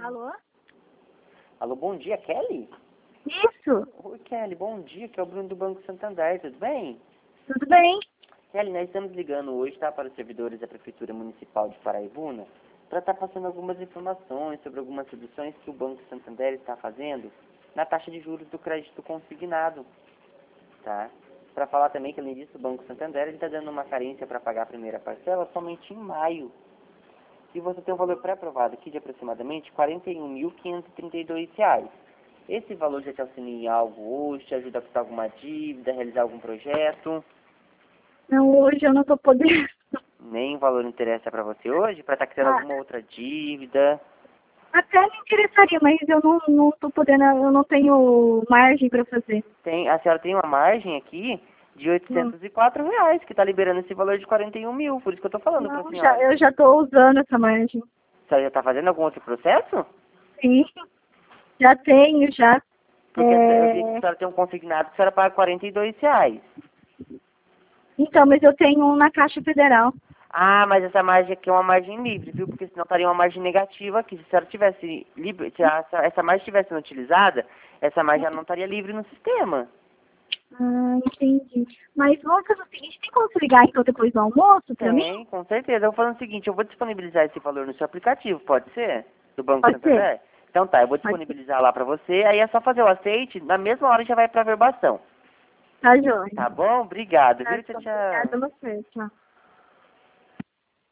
Alô? Alô, bom dia, Kelly? Isso, Oi, Kelly, bom dia, que é o Bruno do Banco Santander, tudo bem? tudo bem? Kelly, nós estamos ligando hoje, tá, para os servidores da Prefeitura Municipal de Paraibuna, para estar passando algumas informações sobre algumas reduções que o Banco Santander está fazendo na taxa de juros do crédito consignado, tá? Para falar também que, além disso, o Banco Santander está dando uma carência para pagar a primeira parcela somente em maio. E você tem um valor pré-aprovado aqui de aproximadamente R$ 41.532. Esse valor já te auxilia em algo hoje, te ajuda a quitar alguma dívida, realizar algum projeto? Não, hoje eu não tô podendo. Nem o valor interessa para você hoje, para estar quitando alguma outra dívida? Até me interessaria, mas eu não tô podendo, eu não tenho margem para fazer. A senhora tem uma margem aqui de R$ 804, que está liberando esse valor de 41 mil, por isso que eu estou falando para a Não, senhora. eu já tô usando essa margem. A senhora já está fazendo algum outro processo? Sim, já tenho, já. Porque eu vi que a senhora tem um consignado que a senhora paga R$ 42. Então, mas eu tenho um na Caixa Federal. Ah, mas essa margem aqui é uma margem livre, viu? Porque senão estaria uma margem negativa aqui. Se a senhora tivesse livre, se essa margem estivesse sendo utilizada, essa margem já não estaria livre no sistema. Ah, entendi. Mas vamos fazer o seguinte, tem como se ligar então depois do almoço para mim? Tem, com certeza. Eu vou fazer o seguinte, eu vou disponibilizar esse valor no seu aplicativo, pode ser? Do Banco Pode ser? Santander? Então tá, eu vou Pode ser. disponibilizar lá pra você, aí é só fazer o aceite, na mesma hora já vai pra verbação. Tá, joia. Tá bom? Obrigado, Tá, viu? Tchau, obrigada a tchau. você. Tchau.